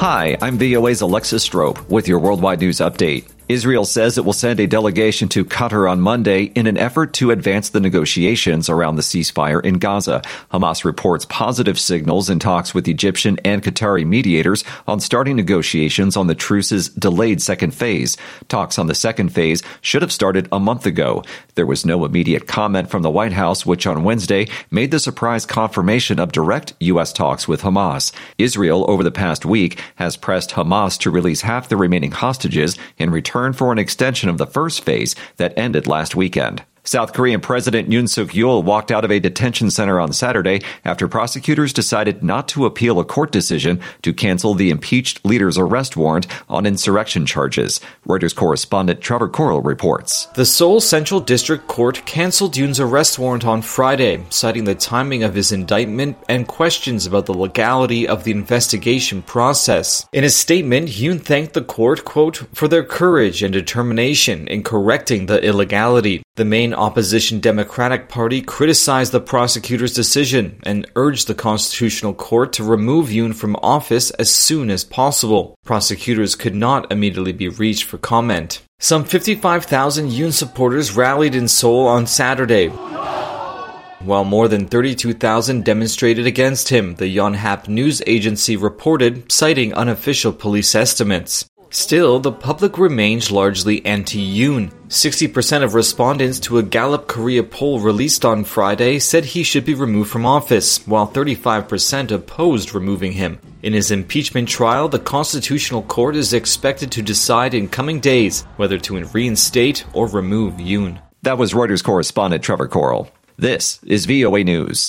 Hi, I'm VOA's Alexis Strope with your Worldwide News Update. Israel says it will send a delegation to Qatar on Monday in an effort to advance the negotiations around the ceasefire in Gaza. Hamas reports positive signals in talks with Egyptian and Qatari mediators on starting negotiations on the truce's delayed second phase. Talks on the second phase should have started a month ago. There was no immediate comment from the White House, which on Wednesday made the surprise confirmation of direct U.S. talks with Hamas. Israel, over the past week, has pressed Hamas to release half the remaining hostages in return for an extension of the first phase that ended last weekend. South Korean President Yoon Suk-yeol walked out of a detention center on Saturday after prosecutors decided not to appeal a court decision to cancel the impeached leader's arrest warrant on insurrection charges. Reuters correspondent Trevor Coral reports. The Seoul Central District Court canceled Yoon's arrest warrant on Friday, citing the timing of his indictment and questions about the legality of the investigation process. In a statement, Yoon thanked the court, quote, for their courage and determination in correcting the illegality. The main opposition Democratic Party criticized the prosecutor's decision and urged the Constitutional Court to remove Yoon from office as soon as possible. Prosecutors could not immediately be reached for comment. Some 55,000 Yoon supporters rallied in Seoul on Saturday, while more than 32,000 demonstrated against him, the Yonhap news agency reported, citing unofficial police estimates. Still, the public remains largely anti-Yoon. 60% of respondents to a Gallup Korea poll released on Friday said he should be removed from office, while 35% opposed removing him. In his impeachment trial, the Constitutional Court is expected to decide in coming days whether to reinstate or remove Yoon. That was Reuters correspondent Trevor Coral. This is VOA News.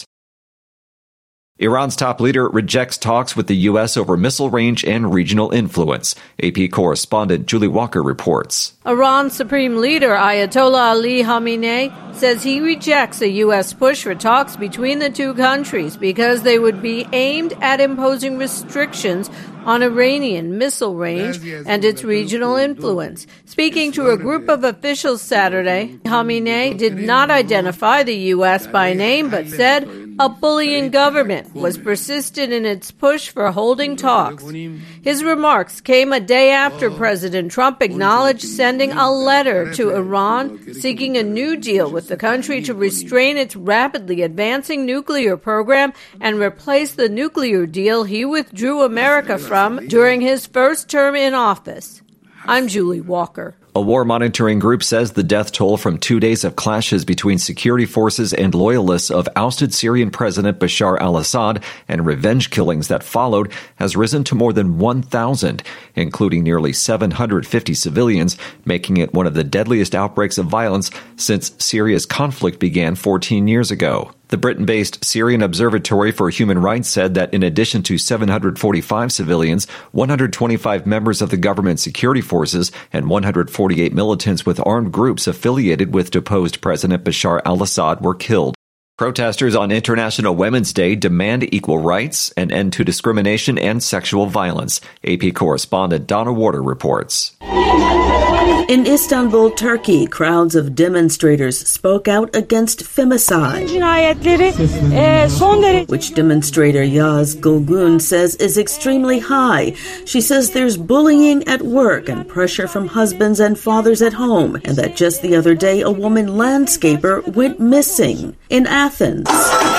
Iran's top leader rejects talks with the U.S. over missile range and regional influence. AP correspondent Julie Walker reports. Iran's supreme leader Ayatollah Ali Khamenei says he rejects a U.S. push for talks between the two countries because they would be aimed at imposing restrictions on Iranian missile range and its regional influence. Speaking to a group of officials Saturday, Khamenei did not identify the U.S. by name but said a bullying government was persistent in its push for holding talks. His remarks came a day after President Trump acknowledged sending a letter to Iran seeking a new deal with the country to restrain its rapidly advancing nuclear program and replace the nuclear deal he withdrew America from during his first term in office. I'm Julie Walker. A war monitoring group says the death toll from 2 days of clashes between security forces and loyalists of ousted Syrian President Bashar al-Assad and revenge killings that followed has risen to more than 1,000, including nearly 750 civilians, making it one of the deadliest outbreaks of violence since Syria's conflict began 14 years ago. The Britain-based Syrian Observatory for Human Rights said that in addition to 745 civilians, 125 members of the government security forces and 148 militants with armed groups affiliated with deposed President Bashar al-Assad were killed. Protesters on International Women's Day demand equal rights, an end to discrimination and sexual violence. AP correspondent Donna Warder reports. In Istanbul, Turkey, crowds of demonstrators spoke out against femicide, which demonstrator Yaz Gulgun says is extremely high. She says there's bullying at work and pressure from husbands and fathers at home, and that just the other day a woman landscaper went missing in Athens.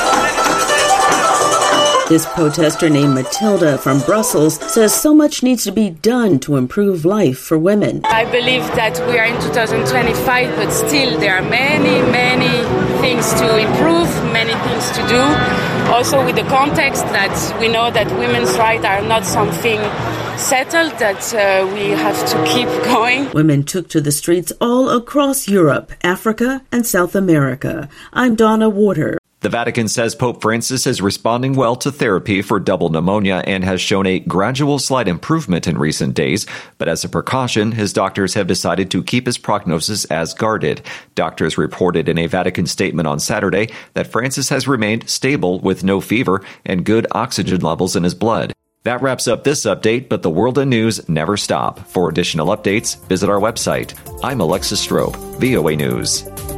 This protester named Matilda from Brussels says so much needs to be done to improve life for women. I believe that we are in 2025, but still there are many things to improve, many things to do. Also with the context that we know that women's rights are not something settled, that we have to keep going. Women took to the streets all across Europe, Africa, and South America. I'm Donna Warder. The Vatican says Pope Francis is responding well to therapy for double pneumonia and has shown a gradual slight improvement in recent days. But as a precaution, his doctors have decided to keep his prognosis as guarded. Doctors reported in a Vatican statement on Saturday that Francis has remained stable with no fever and good oxygen levels in his blood. That wraps up this update, but the world and news never stop. For additional updates, visit our website. I'm Alexis Strope, VOA News.